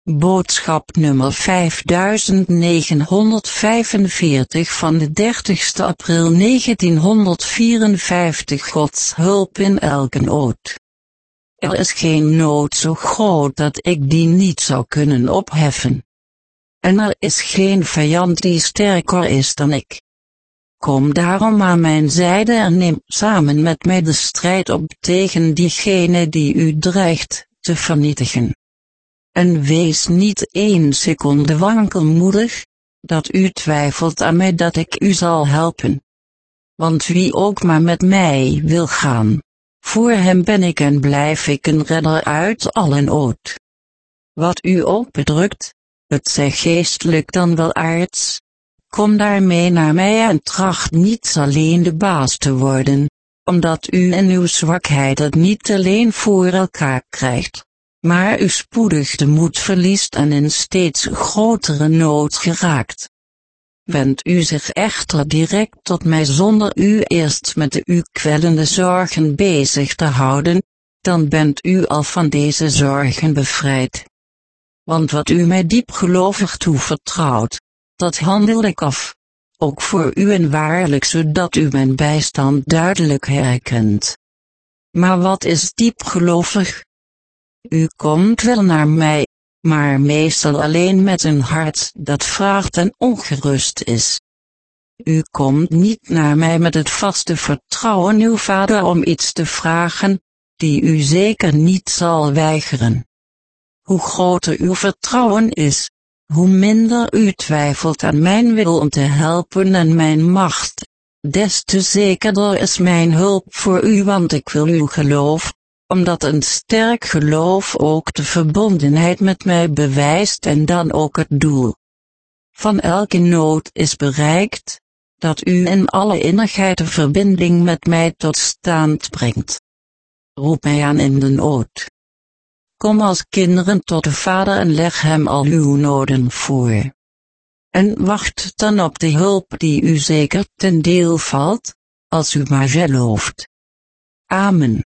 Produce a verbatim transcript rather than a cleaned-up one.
Boodschap nummer vijfduizend negenhonderdvijfenveertig van de dertigste april negentienhonderdvierenvijftig. Gods hulp in elke nood. Er is geen nood zo groot dat ik die niet zou kunnen opheffen. En er is geen vijand die sterker is dan ik. Kom daarom aan mijn zijde en neem samen met mij de strijd op tegen diegene die u dreigt te vernietigen. En wees niet één seconde wankelmoedig, dat u twijfelt aan mij dat ik u zal helpen. Want wie ook maar met mij wil gaan, voor hem ben ik en blijf ik een redder uit alle nood. Wat u ook bedrukt, het zij geestelijk dan wel aards, kom daarmee naar mij en tracht niet alleen de baas te worden, omdat u in uw zwakheid het niet alleen voor elkaar krijgt, maar u spoedig de moed verliest en in steeds grotere nood geraakt. Wendt u zich echter direct tot mij zonder u eerst met de u kwellende zorgen bezig te houden, dan bent u al van deze zorgen bevrijd. Want wat u mij diepgelovig toevertrouwt, dat handel ik af, ook voor u en waarlijk zodat u mijn bijstand duidelijk herkent. Maar wat is diepgelovig? U komt wel naar mij, maar meestal alleen met een hart dat vraagt en ongerust is. U komt niet naar mij met het vaste vertrouwen uw vader om iets te vragen, die u zeker niet zal weigeren. Hoe groter uw vertrouwen is, hoe minder u twijfelt aan mijn wil om te helpen en mijn macht, des te zekerder is mijn hulp voor u, want ik wil uw geloof, omdat een sterk geloof ook de verbondenheid met mij bewijst en dan ook het doel van elke nood is bereikt, dat u in alle innigheid de verbinding met mij tot stand brengt. Roep mij aan in de nood. Kom als kinderen tot de Vader en leg hem al uw noden voor. En wacht dan op de hulp die u zeker ten deel valt, als u maar gelooft. Amen.